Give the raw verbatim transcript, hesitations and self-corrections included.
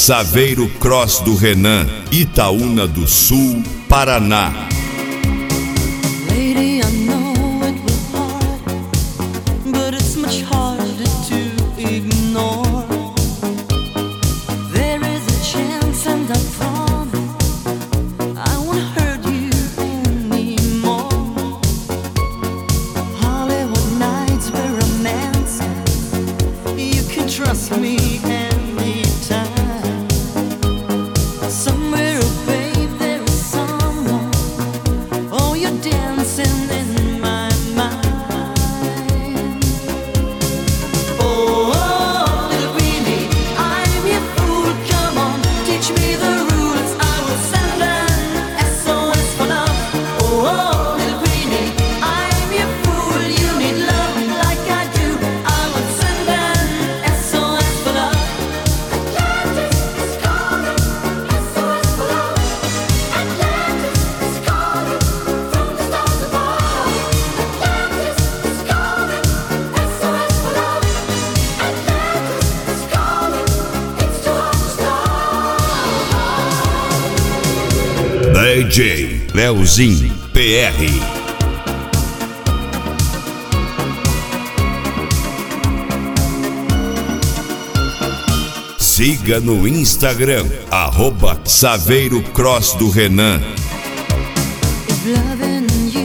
Saveiro Cross do Renan, Itaúna do Sul, Paraná. Lady, I know it was hard, but it's much harder to ignore. There is a chance and I promise I won't hurt you anymore. Hollywood nights were romancing, you can trust me anytime. Somewhere, oh babe, there is someone, oh you're dancing in my mind. Oh, oh, little Greenie, I'm your fool, come on, teach me the rules, I will send an S O S for love. Oh, oh, little Greenie, I'm your fool, you need love like I do, I will send an S O S for love. Atlantis is calling, S O S for love. Atlantis is calling from the stars above. Atlantis is calling, S O S for love. Atlantis is calling, it's too hard to stop. D J Leozinho P R. Siga no Instagram, arroba Saveiro Cross do Renan. If loving you